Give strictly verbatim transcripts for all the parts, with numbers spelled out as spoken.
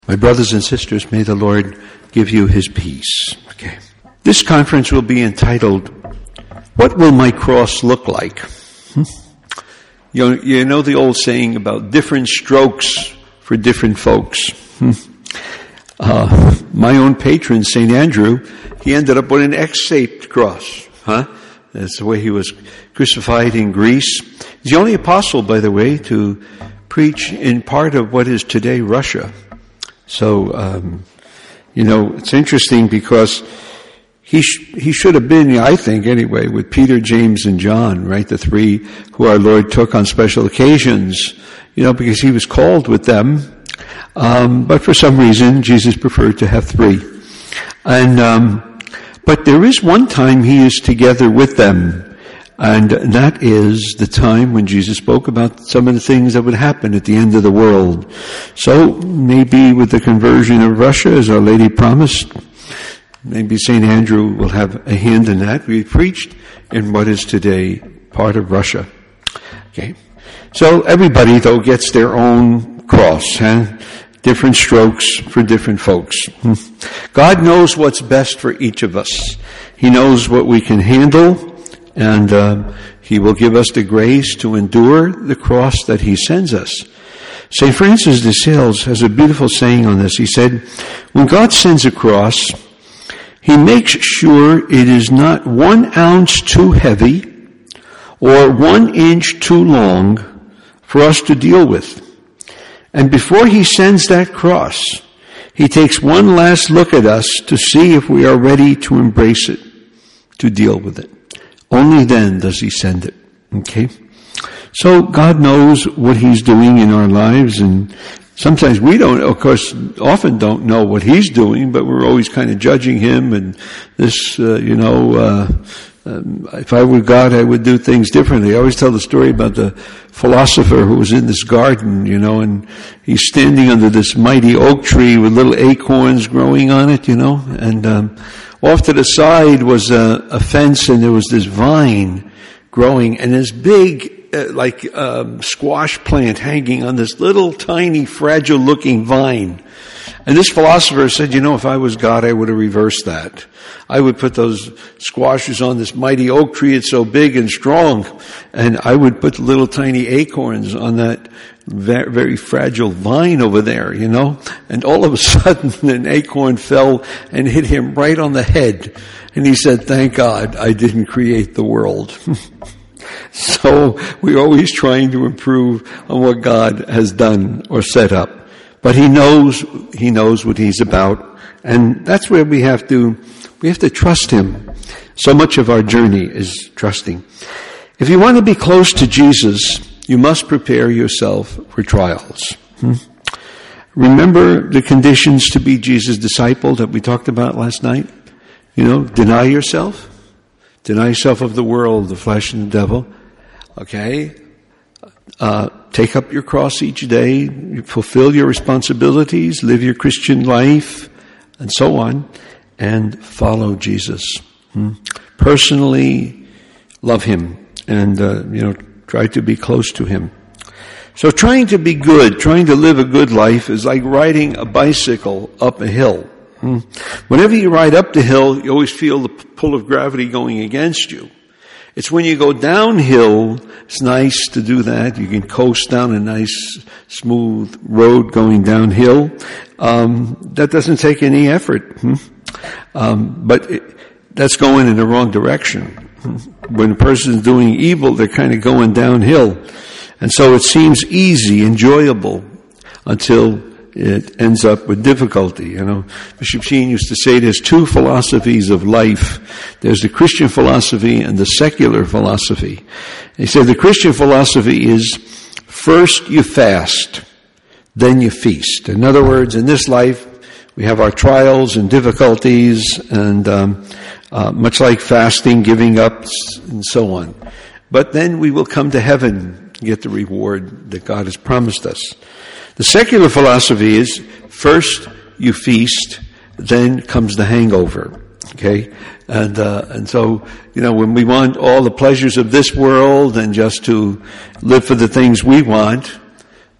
My brothers and sisters, may the Lord give you his peace. Okay. This conference will be entitled, What Will My Cross Look Like? Hmm? You know, you know the old saying about different strokes for different folks. Hmm? Uh, my own patron, Saint Andrew, he ended up with an X-shaped cross. Huh? That's the way he was crucified in Greece. He's the only apostle, by the way, to preach in part of what is today Russia. So, um, you know, it's interesting because he sh- he should have been, I think anyway, with Peter, James, and John, right? The three who our Lord took on special occasions, you know, because he was called with them. Um, but for some reason, Jesus preferred to have three. And, um, but there is one time he is together with them. And that is the time when Jesus spoke about some of the things that would happen at the end of the world. So maybe with the conversion of Russia, as Our Lady promised, maybe Saint Andrew will have a hand in that. We preached in what is today part of Russia. Okay. So everybody, though, gets their own cross, huh? Different strokes for different folks. God knows what's best for each of us. He knows what we can handle. And uh, he will give us the grace to endure the cross that he sends us. Saint Francis de Sales has a beautiful saying on this. He said, when God sends a cross, he makes sure it is not one ounce too heavy or one inch too long for us to deal with. And before he sends that cross, he takes one last look at us to see if we are ready to embrace it, to deal with it. Only then does he send it. Okay? So God knows what he's doing in our lives, and sometimes we don't, of course, often don't know what he's doing, but we're always kind of judging him, and this, uh, you know, uh, um, if I were God, I would do things differently. I always tell the story about the philosopher who was in this garden, you know, and he's standing under this mighty oak tree with little acorns growing on it, you know, and, um, off to the side was a, a fence, and there was this vine growing, and this big, uh, like, um, squash plant hanging on this little tiny, fragile-looking vine. And this philosopher said, you know, if I was God, I would have reversed that. I would put those squashes on this mighty oak tree. It's so big and strong. And I would put little tiny acorns on that very, very fragile vine over there, you know. And all of a sudden, an acorn fell and hit him right on the head. And he said, thank God I didn't create the world. So we're always trying to improve on what God has done or set up. But he knows, he knows what he's about. And that's where we have to, we have to trust him. So much of our journey is trusting. If you want to be close to Jesus, you must prepare yourself for trials. Hmm? Remember the conditions to be Jesus' disciple that we talked about last night? You know, deny yourself. Deny yourself of the world, the flesh and the devil. Okay? Uh, take up your cross each day, fulfill your responsibilities, live your Christian life, and so on, and follow Jesus. Hmm? Personally love him, and, uh, you know, try to be close to him. So trying to be good, trying to live a good life is like riding a bicycle up a hill. Hmm? Whenever you ride up the hill, you always feel the pull of gravity going against you. It's when you go downhill, it's nice to do that. You can coast down a nice, smooth road going downhill. Um, that doesn't take any effort. Hmm? Um, but it, that's going in the wrong direction. Hmm? When a person's doing evil, they're kind of going downhill. And so it seems easy, enjoyable, until it ends up with difficulty, you know. Bishop Sheen used to say there's two philosophies of life. There's the Christian philosophy and the secular philosophy. He said the Christian philosophy is first you fast, then you feast. In other words, in this life, we have our trials and difficulties, and um, uh, much like fasting, giving up, and so on. But then we will come to heaven and get the reward that God has promised us. The secular philosophy is first you feast, then comes the hangover. Okay, and uh, and so you know when we want all the pleasures of this world and just to live for the things we want,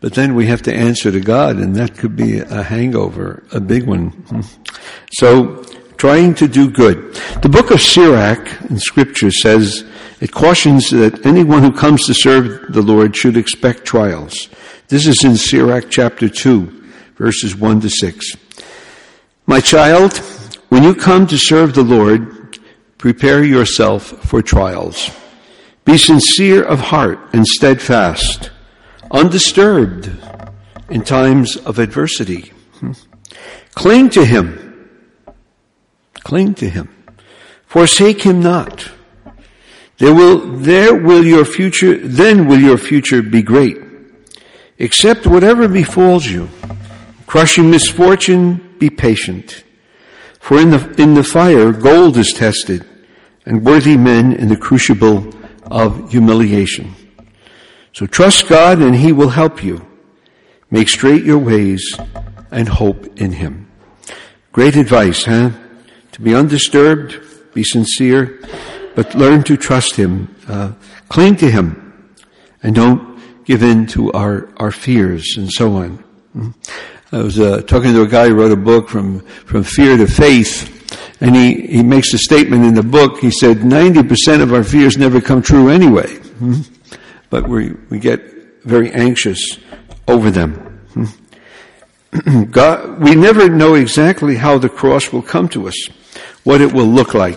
but then we have to answer to God, and that could be a hangover, a big one. So, trying to do good. The book of Sirach in Scripture says, it cautions that anyone who comes to serve the Lord should expect trials. This is in Sirach chapter two, verses one to six. My child, when you come to serve the Lord, prepare yourself for trials. Be sincere of heart and steadfast, undisturbed in times of adversity. Cling to Him. Cling to Him. Forsake Him not. There will, there will your future, then will your future be great. Accept whatever befalls you. Crushing misfortune, be patient. For in the, in the fire, gold is tested, and worthy men in the crucible of humiliation. So trust God and He will help you. Make straight your ways and hope in Him. Great advice, huh? To be undisturbed, be sincere, but learn to trust Him. Uh, cling to Him, and don't give in to our, our fears and so on. I was uh, talking to a guy who wrote a book from, from fear to faith, and he, he makes a statement in the book. He said, ninety percent of our fears never come true anyway. But we, we get very anxious over them. God, we never know exactly how the cross will come to us, what it will look like.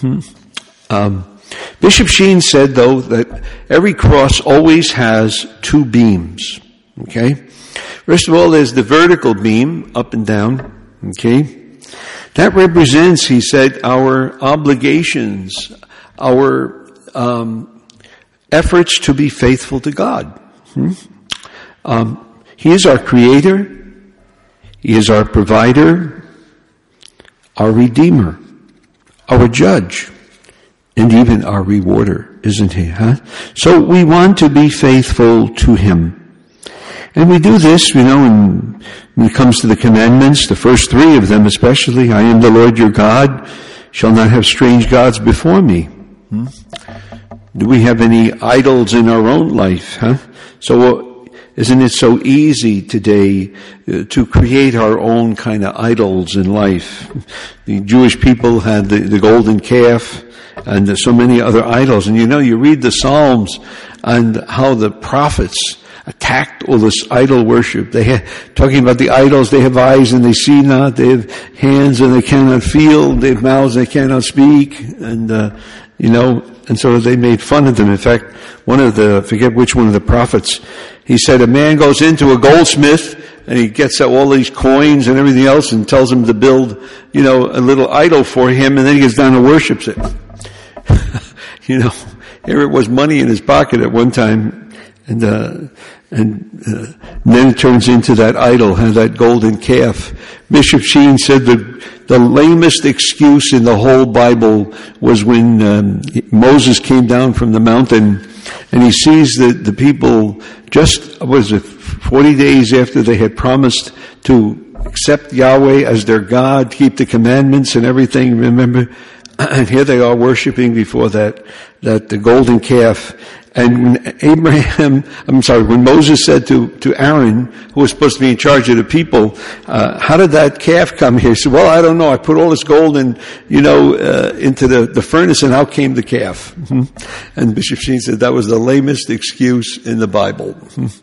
Um, Bishop Sheen said, though, that every cross always has two beams. Okay? First of all, there's the vertical beam, up and down. Okay? That represents, he said, our obligations, our um, efforts to be faithful to God. Hmm? Um, he is our creator. He is our provider, our redeemer, our judge, and even our rewarder, isn't he, huh? So we want to be faithful to Him. And we do this, you know, in, when it comes to the commandments, the first three of them especially, I am the Lord your God, shall not have strange gods before me. Hmm? Do we have any idols in our own life, huh? So, uh, isn't it so easy today uh, to create our own kind of idols in life? The Jewish people had the, the golden calf and uh, so many other idols. And you know, you read the Psalms and how the prophets attacked all this idol worship. They had, talking about the idols, they have eyes and they see not, they have hands and they cannot feel, they have mouths and they cannot speak, and, uh, you know, and so they made fun of them. In fact, one of the, I forget which one of the prophets, he said a man goes into a goldsmith and he gets all these coins and everything else and tells him to build, you know, a little idol for him, and then he gets down and worships it. You know, here it was money in his pocket at one time, and, uh, and, uh, and then it turns into that idol, huh, that golden calf. Bishop Sheen said the, the lamest excuse in the whole Bible was when um, Moses came down from the mountain and he sees the, the people just, what was it, forty days after they had promised to accept Yahweh as their God, keep the commandments and everything, remember? And here they are worshiping before that, that the golden calf. And when Abraham, I'm sorry, when Moses said to, to Aaron, who was supposed to be in charge of the people, uh, how did that calf come here? He said, well, I don't know. I put all this gold in, you know, uh, into the, the furnace, and out came the calf. And Bishop Sheen said that was the lamest excuse in the Bible.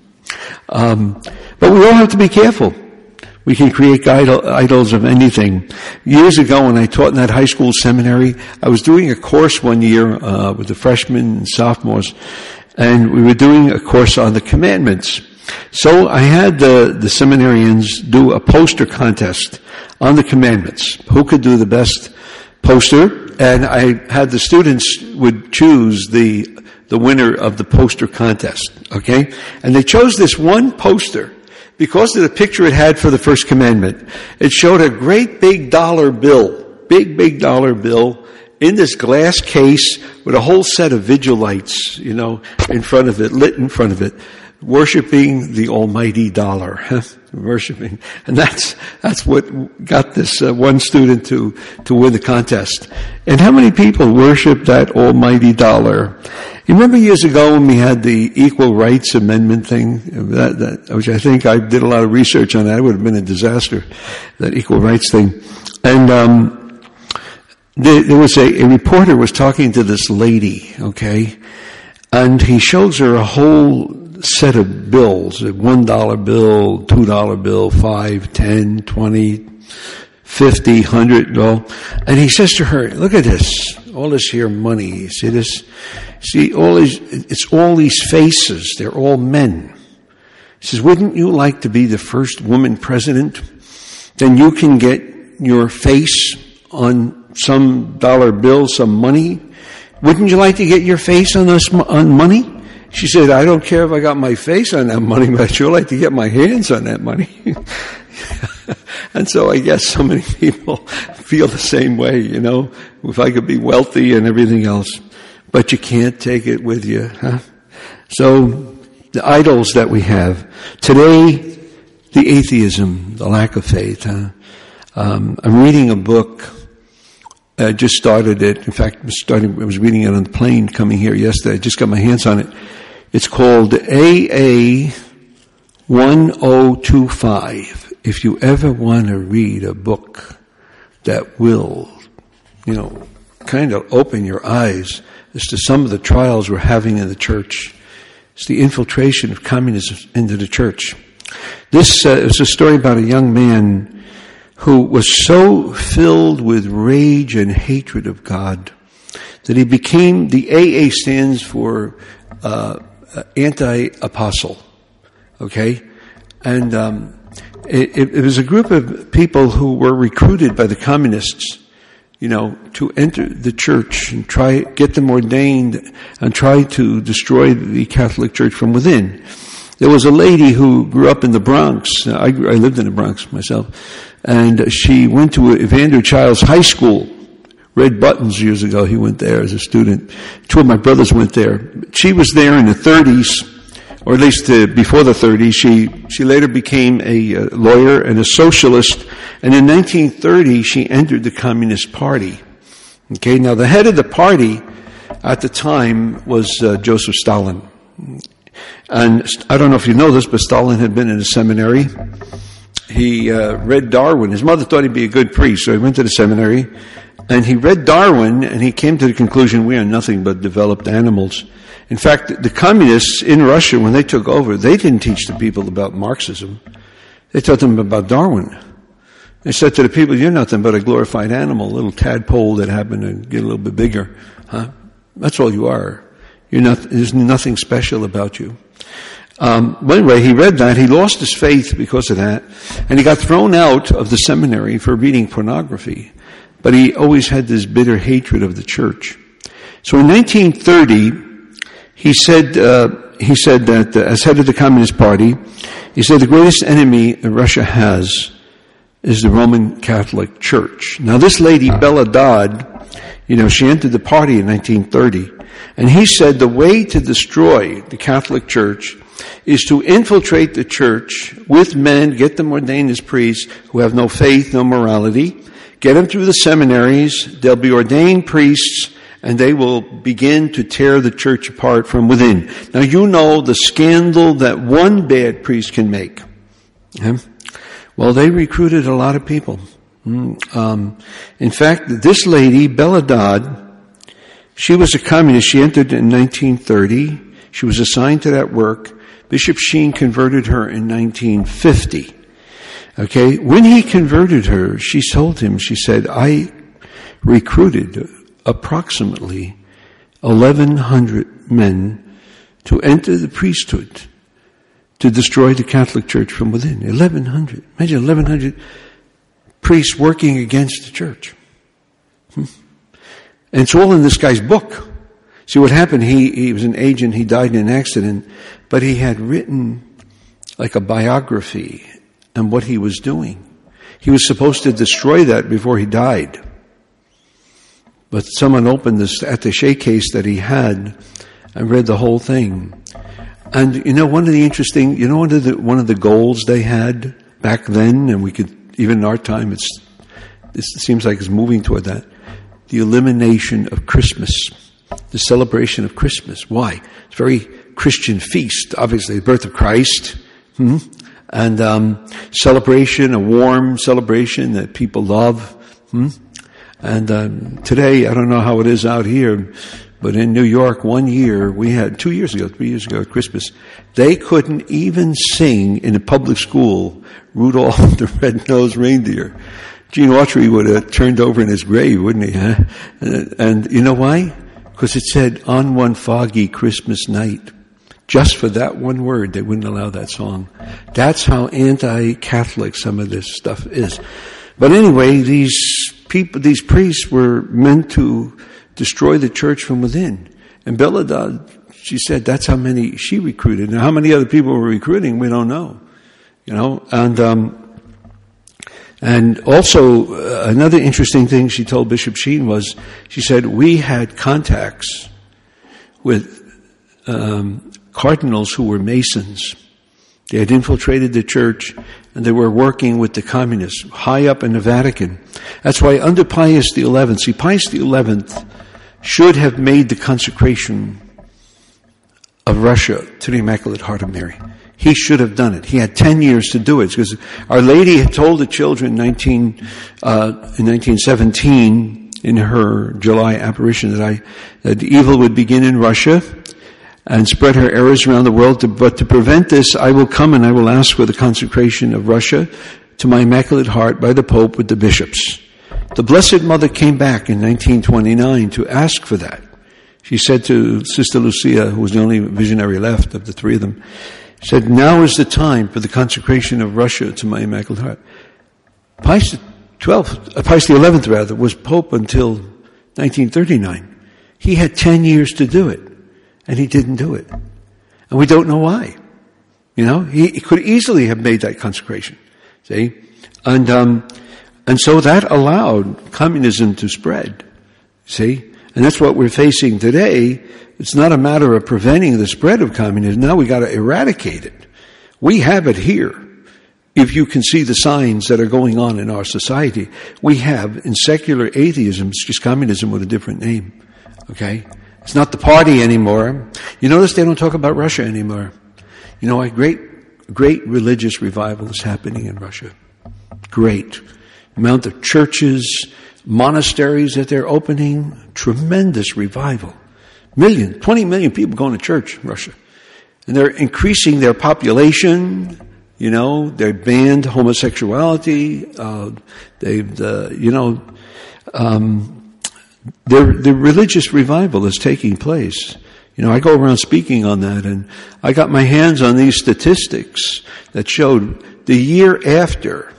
Um, but we all have to be careful. We can create idol, idols of anything. Years ago, when I taught in that high school seminary, I was doing a course one year uh, with the freshmen and sophomores, and we were doing a course on the commandments. So I had the, the seminarians do a poster contest on the commandments. Who could do the best poster? And I had the students would choose the the winner of the poster contest. Okay, and they chose this one poster because of the picture it had for the first commandment. It showed a great big dollar bill, big, big dollar bill in this glass case with a whole set of vigil lights, you know, in front of it, lit in front of it. worshiping the almighty dollar. Worshiping. And that's, that's what got this uh, one student to, to win the contest. And how many people worship that almighty dollar? You remember years ago when we had the Equal Rights Amendment thing, that, that, which I think I did a lot of research on that. It would have been a disaster, that equal rights thing. And, um, there, there was a, a reporter was talking to this lady, okay? And he shows her a whole set of bills, a one dollar bill, two dollar bill, five, ten, twenty, fifty, hundred, all. And he says to her, look at this, all this here money. You see this? See, all these, it's all these faces. They're all men. He says, wouldn't you like to be the first woman president? Then you can get your face on some dollar bill, some money. Wouldn't you like to get your face on this, on money? She said, I don't care if I got my face on that money, but I'd sure like to get my hands on that money. And so I guess so many people feel the same way, you know, if I could be wealthy and everything else. But you can't take it with you, huh? So the idols that we have. Today, the atheism, the lack of faith, huh? Um, I'm reading a book. I just started it. In fact, I, started, I was reading it on the plane coming here yesterday. I just got my hands on it. It's called A A ten twenty-five. If you ever want to read a book that will, you know, kind of open your eyes as to some of the trials we're having in the church, it's the infiltration of communism into the church. This uh, is a story about a young man who was so filled with rage and hatred of God that he became, the A A stands for uh, anti-apostle, okay? And um, it, it was a group of people who were recruited by the communists, you know, to enter the church and try, get them ordained and try to destroy the Catholic Church from within. There was a lady who grew up in the Bronx. I, I lived in the Bronx myself. And she went to Evander Childs High School. Red Buttons years ago, he went there as a student. Two of my brothers went there. She was there in the thirties, or at least uh, before the thirties. She, she later became a uh, lawyer and a socialist. And in nineteen thirty, she entered the Communist Party. Okay, now the head of the party at the time was uh, Joseph Stalin. And I don't know if you know this, but Stalin had been in a seminary. He uh, read Darwin. His mother thought he'd be a good priest, so he went to the seminary. And he read Darwin, and he came to the conclusion we are nothing but developed animals. In fact, the communists in Russia, when they took over, they didn't teach the people about Marxism. They taught them about Darwin. They said to the people, you're nothing but a glorified animal, a little tadpole that happened to get a little bit bigger. Huh? That's all you are. You're not, there's nothing special about you. Um, but anyway, he read that. He lost his faith because of that. And he got thrown out of the seminary for reading pornography. But he always had this bitter hatred of the church. So in nineteen thirty, he said, uh, he said that uh, as head of the Communist Party, he said the greatest enemy Russia has is the Roman Catholic Church. Now this lady, Bella Dodd, you know, she entered the party in nineteen thirty. And he said the way to destroy the Catholic Church is to infiltrate the church with men, get them ordained as priests who have no faith, no morality, get them through the seminaries, they'll be ordained priests, and they will begin to tear the church apart from within. Now you know the scandal that one bad priest can make. Okay? Well, they recruited a lot of people. Um, in fact, this lady, Bella Dodd, she was a communist. She entered in nineteen thirty. She was assigned to that work. Bishop Sheen converted her in nineteen fifty. Okay, when he converted her, she told him, she said, I recruited approximately eleven hundred men to enter the priesthood to destroy the Catholic Church from within. eleven hundred. Imagine eleven hundred priests working against the church. Hmm. And it's all in this guy's book. See what happened, he, he was an agent, he died in an accident, but he had written like a biography on what he was doing. He was supposed to destroy that before he died. But someone opened this attaché case that he had and read the whole thing. And you know, one of the interesting, you know, one of the, one of the goals they had back then, and we could, even in our time, it's, it seems like it's moving toward that, the elimination of Christmas, the celebration of Christmas. Why? It's a very Christian feast, obviously, the birth of Christ, hmm? and um, celebration, a warm celebration that people love. Hmm? And um, today, I don't know how it is out here, but in New York, one year, we had, two years ago, three years ago at Christmas, they couldn't even sing in a public school, Rudolph the Red-Nosed Reindeer. Gene Autry would have turned over in his grave, wouldn't he? Huh? And, and you know why? Because it said, on one foggy Christmas night. Just for that one word, they wouldn't allow that song. That's how anti-Catholic some of this stuff is. But anyway, these people, these priests were meant to destroy the church from within. And Bella, she said that's how many she recruited. Now, how many other people were recruiting, we don't know. You know, and, um, and also uh, another interesting thing she told Bishop Sheen was, she said, we had contacts with, um, cardinals who were Masons. They had infiltrated the church and they were working with the communists high up in the Vatican. That's why under Pius the eleventh, see, Pius the eleventh should have made the consecration of Russia to the Immaculate Heart of Mary. He should have done it. He had ten years to do it because Our Lady had told the children in nineteen, uh, in nineteen seventeen in her July apparition that I, that evil would begin in Russia and spread her errors around the world. To, but to prevent this, I will come and I will ask for the consecration of Russia to my Immaculate Heart by the Pope with the bishops. The Blessed Mother came back in nineteen twenty-nine to ask for that. She said to Sister Lucia, who was the only visionary left of the three of them, said, now is the time for the consecration of Russia to my Immaculate Heart. Pius the twelfth, uh, Pius the eleventh rather, was Pope until nineteen thirty-nine. He had ten years to do it, and he didn't do it. And we don't know why. You know, he, he could easily have made that consecration. See? And, um, and so that allowed communism to spread. See? And that's what we're facing today. It's not a matter of preventing the spread of communism. Now we got to eradicate it. We have it here. If you can see the signs that are going on in our society, we have in secular atheism, it's just communism with a different name. Okay? It's not the party anymore. You notice they don't talk about Russia anymore. You know, a great, great religious revival is happening in Russia. Great. Amount of churches, monasteries that they're opening, tremendous revival. Million, twenty million people going to church in Russia. And they're increasing their population, you know, they banned homosexuality, uh, they've, uh, you know, um, their, the religious revival is taking place. You know, I go around speaking on that, and I got my hands on these statistics that showed the year after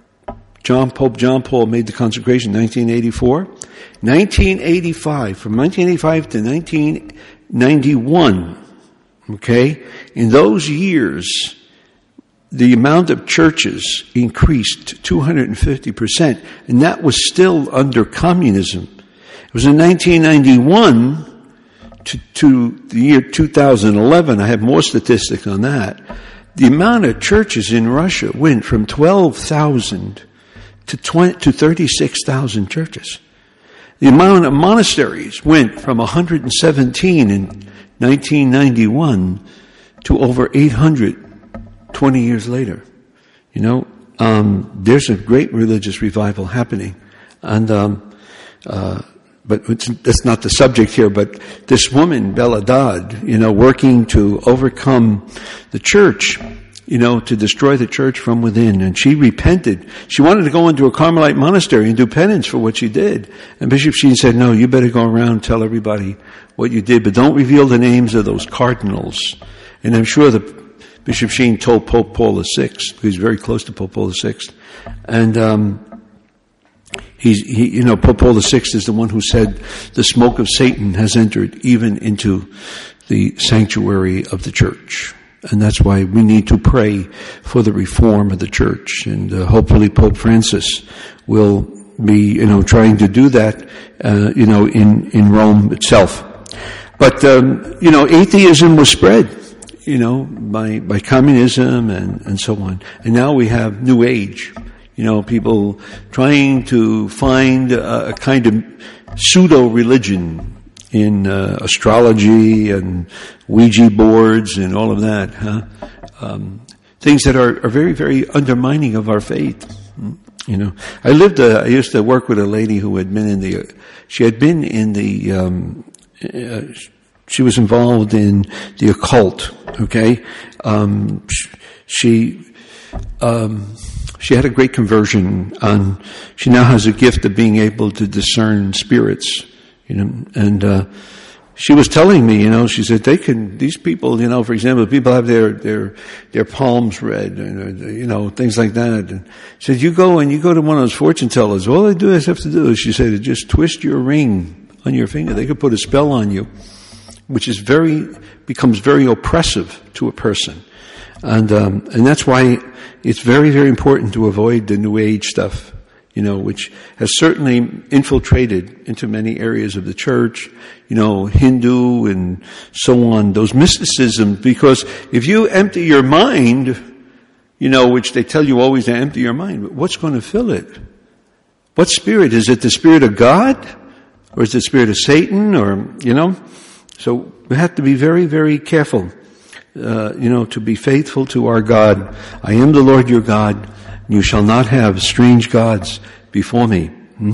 John Pope John Paul made the consecration, nineteen eighty-four. nineteen eighty-five, from nineteen eighty-five to nineteen ninety-one, okay, in those years, the amount of churches increased two hundred fifty percent, and that was still under communism. It was in nineteen ninety-one to, to the year two thousand eleven, I have more statistics on that, the amount of churches in Russia went from twelve thousand to twenty, to thirty-six thousand churches. The amount of monasteries went from one hundred seventeen in nineteen ninety-one to over eight hundred twenty years later. You know, um, there's a great religious revival happening. And, um, uh, but it's, that's not the subject here, but this woman, Bella Dodd, you know, working to overcome the church, you know, to destroy the church from within. And she repented. She wanted to go into a Carmelite monastery and do penance for what she did. And Bishop Sheen said, no, you better go around and tell everybody what you did, but don't reveal the names of those cardinals. And I'm sure that Bishop Sheen told Pope Paul the Sixth, who's very close to Pope Paul the Sixth. And, um, he's, he, you know, Pope Paul the Sixth is the one who said the smoke of Satan has entered even into the sanctuary of the church. And that's why we need to pray for the reform of the church. And uh, hopefully Pope Francis will be, you know, trying to do that, uh, you know, in, in Rome itself. But, um, you know, atheism was spread. you know, by, by communism and, and so on. And now we have New Age. You know, people trying to find a, a kind of pseudo-religion in uh, astrology and Ouija boards and all of that, huh? Um, things that are, are very, very undermining of our faith. You know, I lived, uh, I used to work with a lady who had been in the, she had been in the, um, uh, she was involved in the occult, okay? Um, she, um, she had a great conversion on, she now has a gift of being able to discern spirits, you know, and, uh, she was telling me, you know, she said they can, these people, you know, for example, people have their, their, their palms read, and, you know, things like that. And she said, you go and you go to one of those fortune tellers, all they do is have to do is, she said, just twist your ring on your finger. They could put a spell on you, which is very, becomes very oppressive to a person. And, um, and that's why it's very, very important to avoid the New Age stuff, you know, which has certainly infiltrated into many areas of the church, you know, Hindu and so on, those mysticism, because if you empty your mind, you know, which they tell you always to empty your mind, what's going to fill it? What spirit? Is it the spirit of God? Or is it the spirit of Satan? Or, you know, so we have to be very, very careful, uh, you know, to be faithful to our God. I am the Lord your God. You shall not have strange gods before me. Hmm?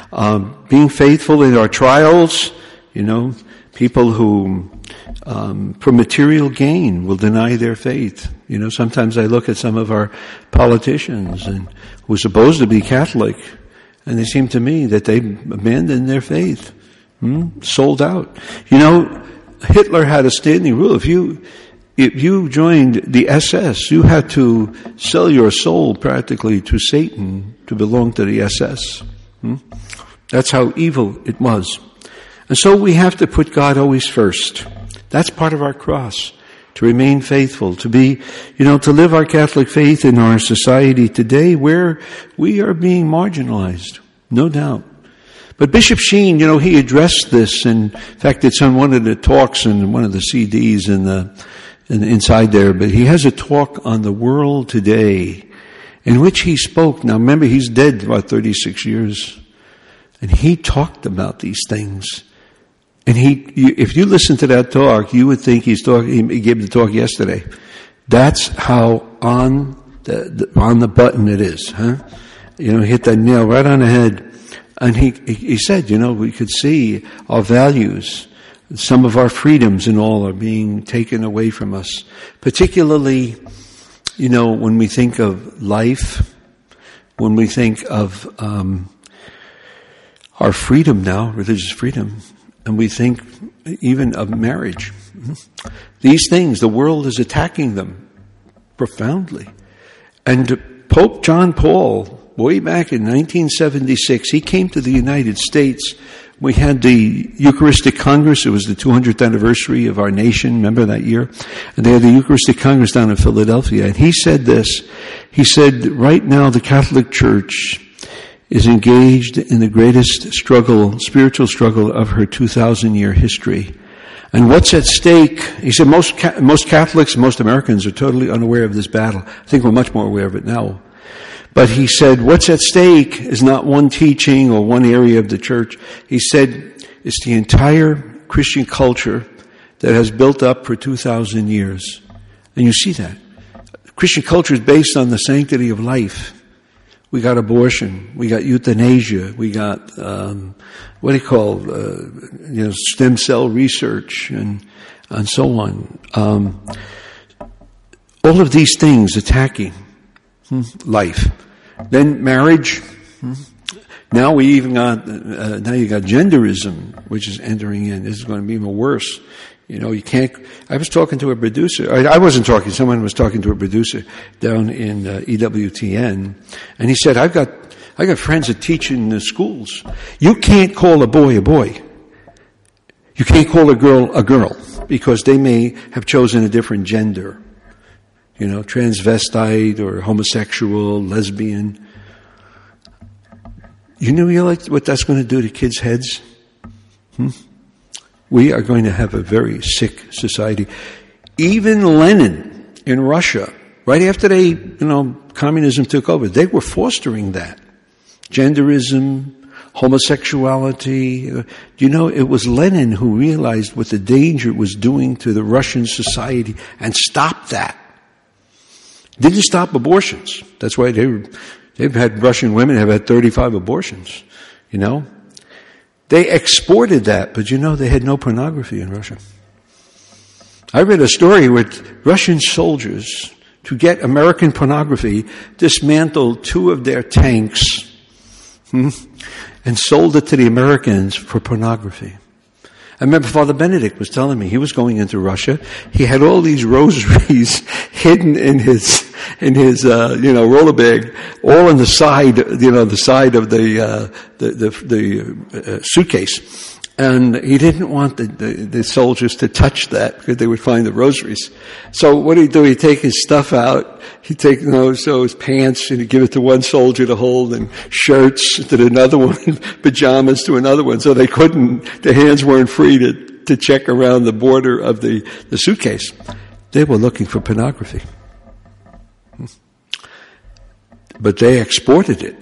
Um, being faithful in our trials, you know, people who, um, for material gain will deny their faith. You know, sometimes I look at some of our politicians and who are supposed to be Catholic, and they seem to me that they abandoned their faith, hmm? Sold out. You know, Hitler had a standing rule. If you, If you joined the S S, you had to sell your soul practically to Satan to belong to the S S. Hmm? That's how evil it was. And so we have to put God always first. That's part of our cross. To remain faithful, to be, you know, to live our Catholic faith in our society today where we are being marginalized. No doubt. But Bishop Sheen, you know, he addressed this. And in fact, it's on one of the talks and one of the C Ds in the And inside there, but he has a talk on the world today in which he spoke. Now remember, he's dead about thirty-six years. And he talked about these things. And he, you, if you listen to that talk, you would think he's talking, he gave the talk yesterday. That's how on the, the on the button it is, huh? You know, hit that nail right on the head. And he, he said, you know, we could see our values, some of our freedoms and all are being taken away from us. Particularly, you know, when we think of life, when we think of um, our freedom now, religious freedom, and we think even of marriage. These things, the world is attacking them profoundly. And Pope John Paul, way back in nineteen seventy-six, he came to the United States. We had the Eucharistic Congress. It was the two hundredth anniversary of our nation. Remember that year? And they had the Eucharistic Congress down in Philadelphia. And he said this. He said, right now the Catholic Church is engaged in the greatest struggle, spiritual struggle of her two thousand year history. And what's at stake? He said most most Catholics, most Americans are totally unaware of this battle. I think we're much more aware of it now. But he said, what's at stake is not one teaching or one area of the church. He said, it's the entire Christian culture that has built up for two thousand years. And you see that. Christian culture is based on the sanctity of life. We got abortion. We got euthanasia. We got, um, what do you call, uh, you know, stem cell research and, and so on. Um, all of these things attacking hmm, life. Then marriage. Hmm. Now we even got, uh, now you got genderism, which is entering in. This is going to be even worse. You know, you can't, I was talking to a producer, I, I wasn't talking, someone was talking to a producer down in uh, E W T N, and he said, I've got, I got friends that teach in the schools. You can't call a boy a boy. You can't call a girl a girl, because they may have chosen a different gender. You know, transvestite or homosexual, lesbian. You know what that's going to do to kids' heads? Hmm? We are going to have a very sick society. Even Lenin in Russia, right after they, you know, communism took over, they were fostering that. Genderism, homosexuality. Do you know, it was Lenin who realized what the danger it was doing to the Russian society and stopped that. Didn't stop abortions. That's why they were, they've had, Russian women have had thirty-five abortions, you know. They exported that, but you know, they had no pornography in Russia. I read a story where Russian soldiers, to get American pornography, dismantled two of their tanks, hmm, and sold it to the Americans for pornography. I remember Father Benedict was telling me he was going into Russia. He had all these rosaries hidden in his, in his, uh, you know, roller bag, all on the side, you know, the side of the, uh, the, the, the uh, suitcase. And he didn't want the, the, the soldiers to touch that because they would find the rosaries. So what did he do? He'd take his stuff out. He'd take, you know, so his pants, and he'd give it to one soldier to hold, and shirts to another one, pajamas to another one. So they couldn't, their hands weren't free to, to check around the border of the, the suitcase. They were looking for pornography. But they exported it.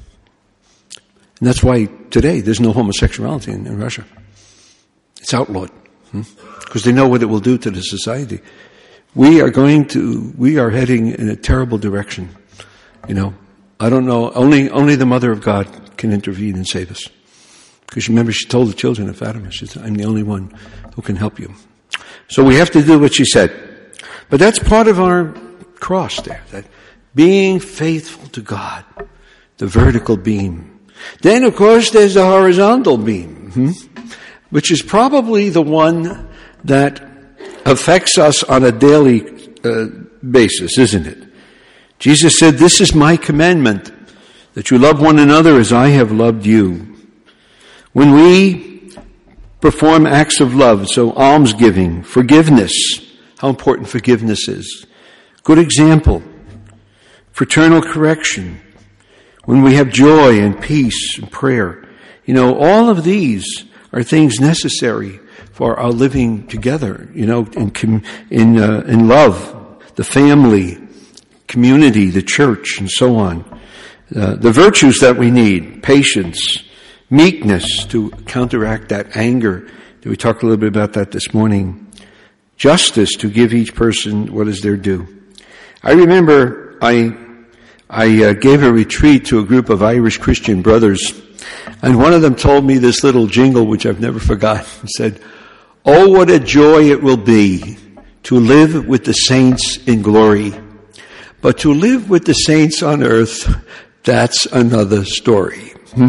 And that's why today there's no homosexuality in, in Russia. It's outlawed. Because hmm? they know what it will do to the society. We are going to, we are heading in a terrible direction. You know, I don't know, only, only the Mother of God can intervene and save us. Because remember, she told the children of Fatima, she said, I'm the only one who can help you. So we have to do what she said. But that's part of our cross there, that being faithful to God, the vertical beam. Then, of course, there's the horizontal beam, hmm? which is probably the one that affects us on a daily uh, basis, isn't it? Jesus said, this is my commandment, that you love one another as I have loved you. When we perform acts of love, so almsgiving, forgiveness, how important forgiveness is. Good example. Fraternal correction. When we have joy and peace and prayer. You know, all of these are things necessary for our living together, you know, in, in, uh, in love, the family, community, the church, and so on. Uh, the virtues that we need, patience, meekness to counteract that anger. We talked a little bit about that this morning. Justice to give each person what is their due. I remember I I uh, gave a retreat to a group of Irish Christian brothers, and one of them told me this little jingle, which I've never forgotten. He said, oh, what a joy it will be to live with the saints in glory. But to live with the saints on earth, that's another story. Hmm?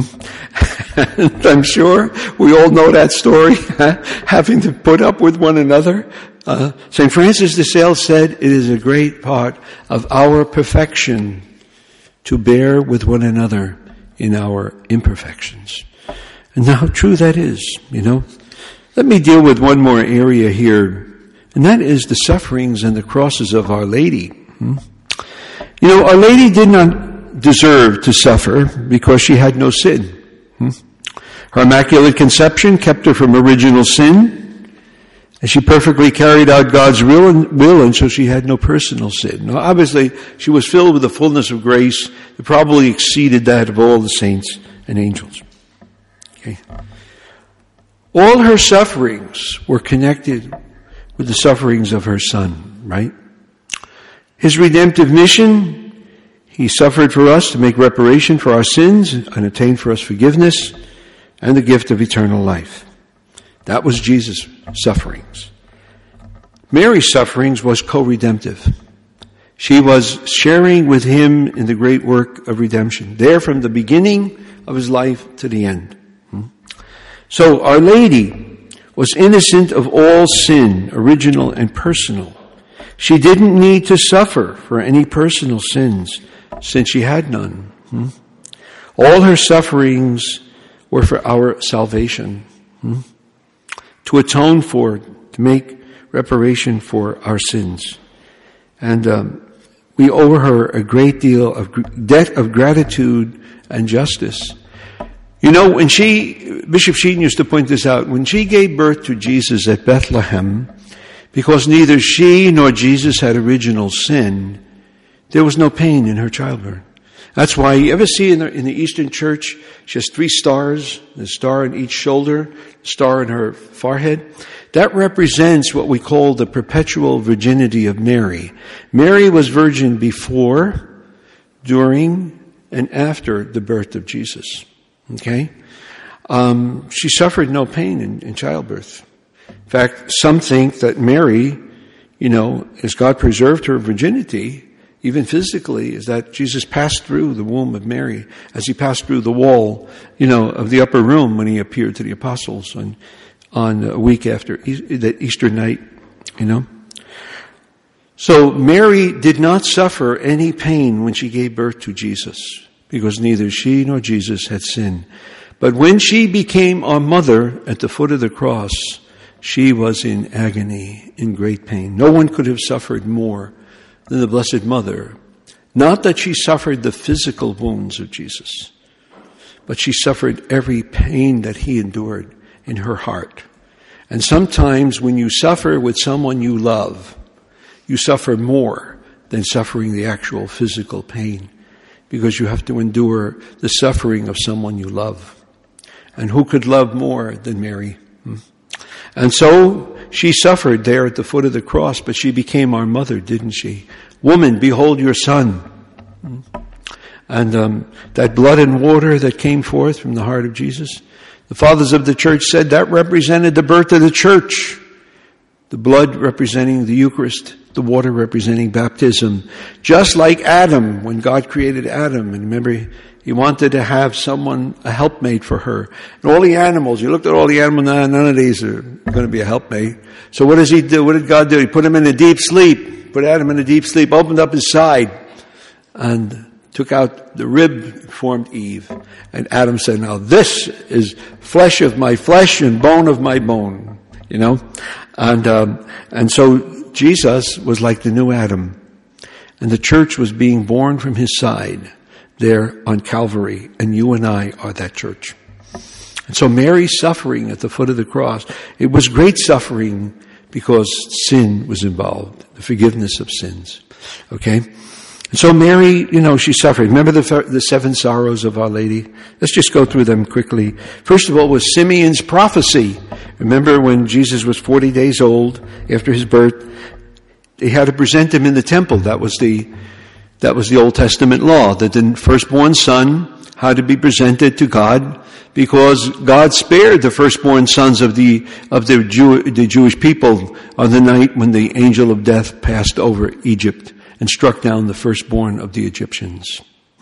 And I'm sure we all know that story, having to put up with one another. Uh, Saint Francis de Sales said, it is a great part of our perfection to bear with one another in our imperfections. And how true that is, you know. Let me deal with one more area here, and that is the sufferings and the crosses of Our Lady. Hmm? You know, Our Lady did not deserve to suffer because she had no sin. Hmm? Her Immaculate Conception kept her from original sin, and she perfectly carried out God's will and, will, and so she had no personal sin. Now, obviously, she was filled with the fullness of grace that probably exceeded that of all the saints and angels. Okay. All her sufferings were connected with the sufferings of her Son, right? His redemptive mission, he suffered for us to make reparation for our sins and attain for us forgiveness and the gift of eternal life. That was Jesus' sufferings. Mary's sufferings was co-redemptive. She was sharing with him in the great work of redemption, there from the beginning of his life to the end. So Our Lady was innocent of all sin, original and personal. She didn't need to suffer for any personal sins, since she had none. All her sufferings were for our salvation. To atone for, to make reparation for our sins. And um, we owe her a great deal of gr- debt of gratitude and justice. You know, when she, Bishop Sheaton used to point this out, when she gave birth to Jesus at Bethlehem, Because neither she nor Jesus had original sin, there was no pain in her childbirth. That's why you ever see in the, in the Eastern Church, she has three stars, the star on each shoulder, star in her forehead. That represents what we call the perpetual virginity of Mary. Mary was virgin before, during, and after the birth of Jesus. Okay? Um, she suffered no pain in, in childbirth. In fact, some think that Mary, you know, as God preserved her virginity, even physically, is that Jesus passed through the womb of Mary as he passed through the wall, you know, of the upper room when he appeared to the apostles on, on a week after that Easter night, you know. So Mary did not suffer any pain when she gave birth to Jesus, because neither she nor Jesus had sinned. But when she became our mother at the foot of the cross, she was in agony, in great pain. No one could have suffered more than the Blessed Mother. Not that she suffered the physical wounds of Jesus, but she suffered every pain that he endured in her heart. And sometimes when you suffer with someone you love, you suffer more than suffering the actual physical pain, because you have to endure the suffering of someone you love. And who could love more than Mary? Hmm? And so she suffered there at the foot of the cross, but she became our mother, didn't she? Woman, behold your son. Hmm? And um, that blood and water that came forth from the heart of Jesus, the fathers of the church said that represented the birth of the church. The blood representing the Eucharist, the water representing baptism. Just like Adam, when God created Adam, and remember, he wanted to have someone, a helpmate for her. And all the animals, you looked at all the animals, none of these are going to be a helpmate. So what does he do? What did God do? He put him in a deep sleep, put Adam in a deep sleep, opened up his side, and took out the rib, formed Eve. And Adam said, now this is flesh of my flesh and bone of my bone. You know? And, um, and so Jesus was like the new Adam. And the church was being born from his side there on Calvary. And you and I are that church. And so Mary's suffering at the foot of the cross, it was great suffering because sin was involved, the forgiveness of sins. Okay? And so Mary, you know, she suffered. Remember the, the seven sorrows of Our Lady? Let's just go through them quickly. First of all was Simeon's prophecy. Remember when Jesus was forty days old after his birth, they had to present him in the temple. That was the, that was the Old Testament law, that the firstborn son had to be presented to God, because God spared the firstborn sons of the, of the Jew, the Jewish people on the night when the angel of death passed over Egypt and struck down the firstborn of the Egyptians.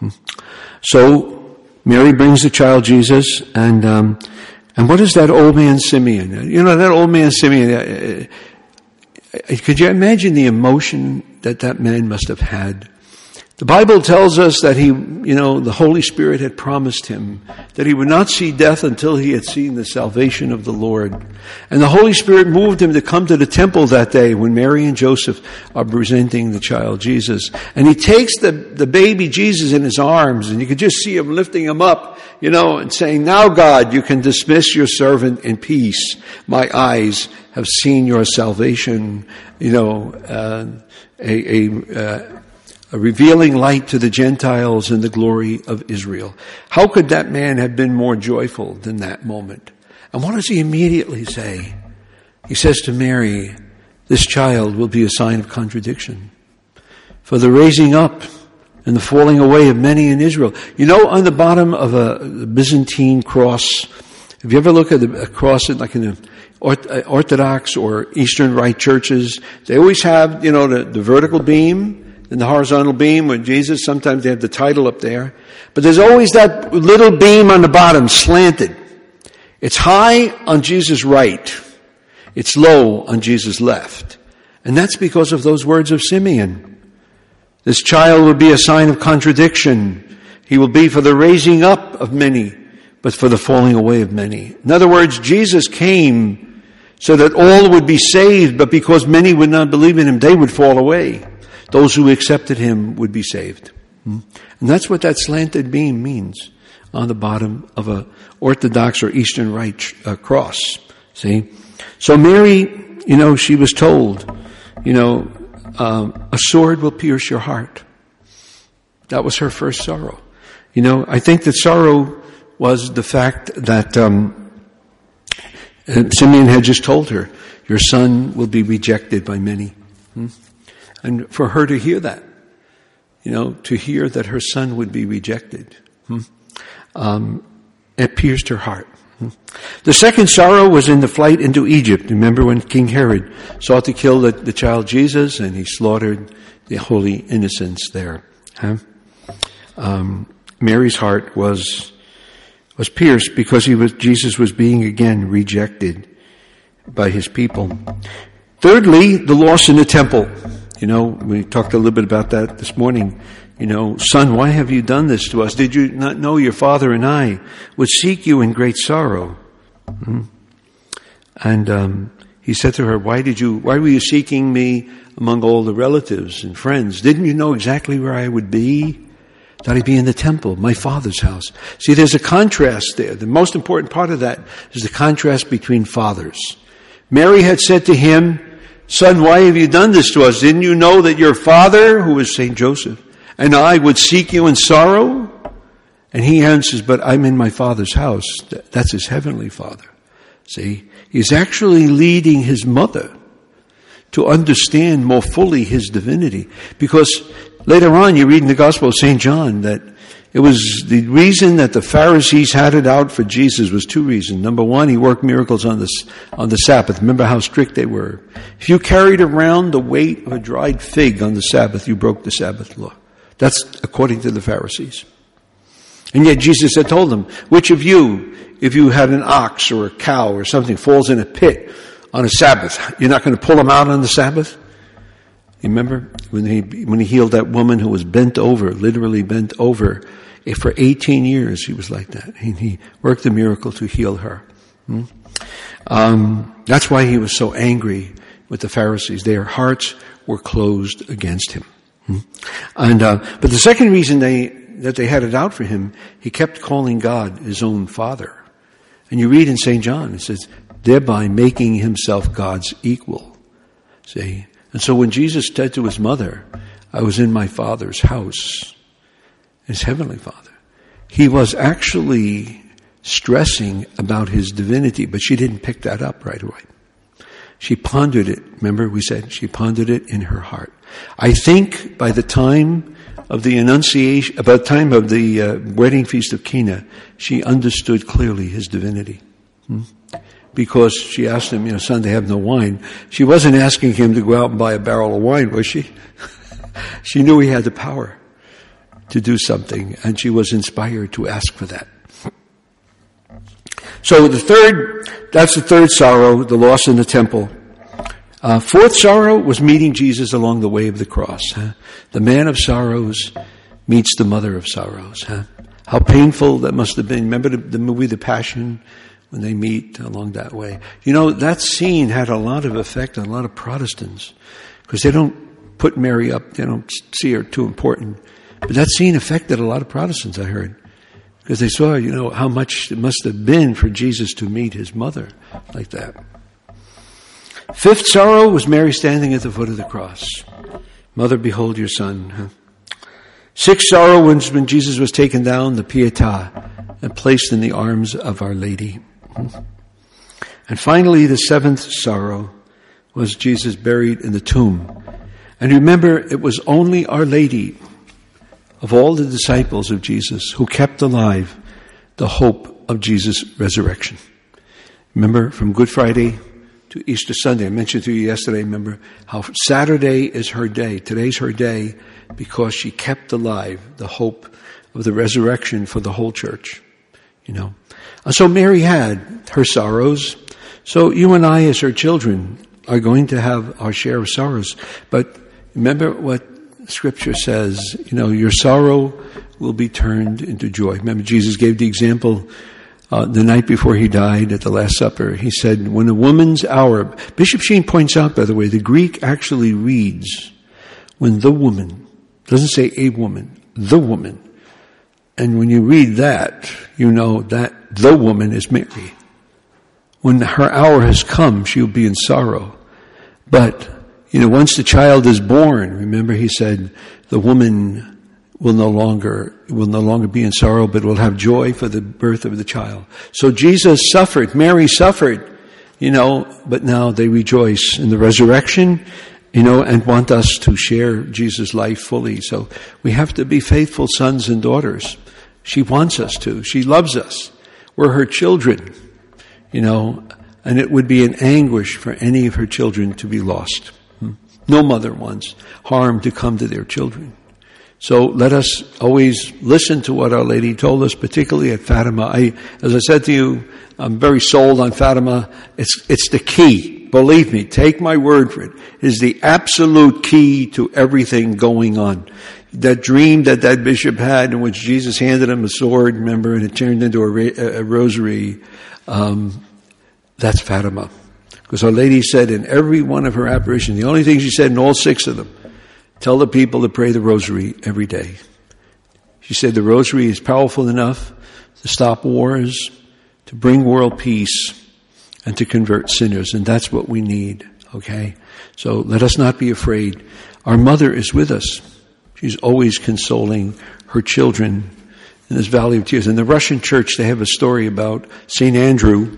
So Mary brings the child Jesus, and um, and what is that old man Simeon? You know, that old man Simeon, uh, uh, could you imagine the emotion that that man must have had? The Bible tells us that he, you know, the Holy Spirit had promised him that he would not see death until he had seen the salvation of the Lord. And the Holy Spirit moved him to come to the temple that day when Mary and Joseph are presenting the child Jesus. And he takes the, the baby Jesus in his arms, and you could just see him lifting him up, you know, and saying, now God, you can dismiss your servant in peace. My eyes have seen your salvation, you know, uh, a, a, uh, a revealing light to the Gentiles and the glory of Israel. How could that man have been more joyful than that moment? And what does he immediately say? He says to Mary, this child will be a sign of contradiction for the raising up and the falling away of many in Israel. You know, on the bottom of a Byzantine cross, if you ever look at a cross like in the Orthodox or Eastern Rite churches, they always have, you know, the, the vertical beam and the horizontal beam with Jesus. Sometimes they have the title up there. But there's always that little beam on the bottom, slanted. It's high on Jesus' right. It's low on Jesus' left. And that's because of those words of Simeon. This child will be a sign of contradiction. He will be for the raising up of many, but for the falling away of many. In other words, Jesus came so that all would be saved, but because many would not believe in him, they would fall away. Those who accepted him would be saved. And that's what that slanted beam means on the bottom of a Orthodox or Eastern Rite uh, cross. See? So Mary, you know, she was told, you know, um, a sword will pierce your heart. That was her first sorrow. You know, I think that sorrow was the fact that um, Simeon had just told her, your son will be rejected by many. Hmm? And for her to hear that, you know, to hear that her son would be rejected, hmm? um, it pierced her heart. Hmm? The second sorrow was in the flight into Egypt. Remember when King Herod sought to kill the, the child Jesus, and he slaughtered the holy innocents there. Huh? Um, Mary's heart was was pierced because he was Jesus was being again rejected by his people. Thirdly, the loss in the temple. You know, we talked a little bit about that this morning. You know, son, why have you done this to us? Did you not know your father and I would seek you in great sorrow? Mm-hmm. And um, he said to her, why did you? Why were you seeking me among all the relatives and friends? Didn't you know exactly where I would be? That I'd be in the temple, my father's house. See, there's a contrast there. The most important part of that is the contrast between fathers. Mary had said to him, son, why have you done this to us? Didn't you know that your father, who was Saint Joseph, and I would seek you in sorrow? And he answers, but I'm in my father's house. That's his heavenly father. See, he's actually leading his mother to understand more fully his divinity. Because later on you read in the Gospel of Saint John that it was the reason that the Pharisees had it out for Jesus was two reasons. Number one, he worked miracles on the, on the Sabbath. Remember how strict they were. If you carried around the weight of a dried fig on the Sabbath, you broke the Sabbath law. That's according to the Pharisees. And yet Jesus had told them, which of you, if you had an ox or a cow or something falls in a pit on a Sabbath, you're not going to pull them out on the Sabbath? You remember when he when he healed that woman who was bent over, literally bent over, for eighteen years he was like that. He, he worked a miracle to heal her. Hmm? Um, that's why he was so angry with the Pharisees. Their hearts were closed against him. Hmm? And uh, but the second reason they that they had it out for him, he kept calling God his own Father. And you read in Saint John, it says, thereby making himself God's equal. See? And so when Jesus said to his mother, I was in my Father's house, his heavenly Father, he was actually stressing about his divinity, but she didn't pick that up right away. She pondered it. Remember we said she pondered it in her heart. I think by the time of the Annunciation, about the time of the uh, wedding feast of Cana, she understood clearly his divinity. Hmm? Because she asked him, you know, son, they have no wine. She wasn't asking him to go out and buy a barrel of wine, was she? She knew he had the power to do something, and she was inspired to ask for that. So the third, that's the third sorrow, the loss in the temple. Uh, fourth sorrow was meeting Jesus along the way of the cross. Huh? The man of sorrows meets the mother of sorrows. Huh? How painful that must have been. Remember the, the movie The Passion? When they meet along that way. You know, that scene had a lot of effect on a lot of Protestants. Because they don't put Mary up, they don't see her too important. But that scene affected a lot of Protestants, I heard. Because they saw, you know, how much it must have been for Jesus to meet his mother like that. Fifth sorrow was Mary standing at the foot of the cross. Mother, behold your son. Huh? Sixth sorrow was when Jesus was taken down, the Pietà, and placed in the arms of Our Lady. And finally, the seventh sorrow was Jesus buried in the tomb. And remember, it was only Our Lady, of all the disciples of Jesus, who kept alive the hope of Jesus' resurrection. Remember, from Good Friday to Easter Sunday, I mentioned to you yesterday, remember how Saturday is her day. Today's her day because she kept alive the hope of the resurrection for the whole church. You know. And so Mary had her sorrows. So you and I as her children are going to have our share of sorrows. But remember what Scripture says, you know, your sorrow will be turned into joy. Remember Jesus gave the example uh, the night before he died at the Last Supper. He said, when a woman's hour, Bishop Sheen points out, by the way, the Greek actually reads, when the woman, doesn't say a woman, the woman. And when you read that, you know that the woman is Mary. when her hour has come, she'll be in sorrow. But, you know, once the child is born, remember he said, the woman will no longer, will no longer be in sorrow, but will have joy for the birth of the child. So Jesus suffered, Mary suffered, you know, but now they rejoice in the resurrection, you know, and want us to share Jesus' life fully. So we have to be faithful sons and daughters. She wants us to. She loves us. We're her children, you know, and it would be an anguish for any of her children to be lost. No mother wants harm to come to their children. So let us always listen to what Our Lady told us, particularly at Fatima. I, as I said to you, I'm very sold on Fatima. It's, it's the key. Believe me, take my word for it. It is the absolute key to everything going on. That dream that that bishop had in which Jesus handed him a sword, remember, and it turned into a, a rosary, um, that's Fatima. Because Our Lady said in every one of her apparitions, the only thing she said in all six of them, tell the people to pray the rosary every day. She said the rosary is powerful enough to stop wars, to bring world peace, and to convert sinners. And that's what we need, okay? So let us not be afraid. Our mother is with us. She's always consoling her children in this valley of tears. In the Russian church, they have a story about Saint Andrew,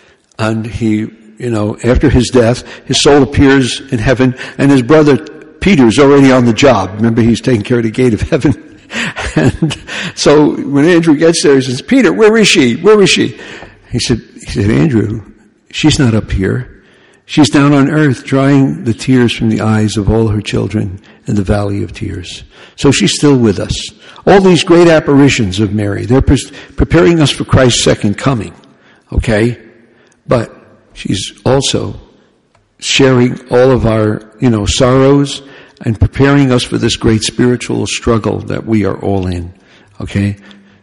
and he, you know, after his death, his soul appears in heaven, and his brother Peter's already on the job. Remember, he's taking care of the gate of heaven. And so when Andrew gets there, he says, Peter, where is she? Where is she? He said, he said, Andrew, she's not up here. She's down on earth drying the tears from the eyes of all her children in the valley of tears. So she's still with us. All these great apparitions of Mary, they're pre- preparing us for Christ's second coming. Okay? But she's also sharing all of our, you know, sorrows and preparing us for this great spiritual struggle that we are all in. Okay?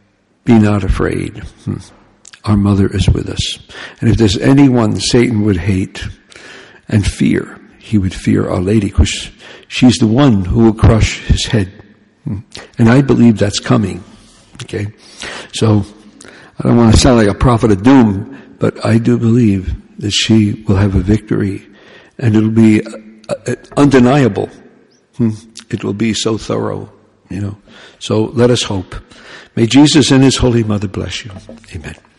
Be not afraid. Hmm. Our mother is with us. And if there's anyone Satan would hate and fear, he would fear Our Lady, because she's the one who will crush his head. Hmm. And I believe that's coming. Okay? So, I don't want to sound like a prophet of doom, but I do believe that she will have a victory. And it'll be uh, uh, undeniable. Hmm. It will be so thorough, you know. So let us hope. May Jesus and His Holy Mother bless you. Amen.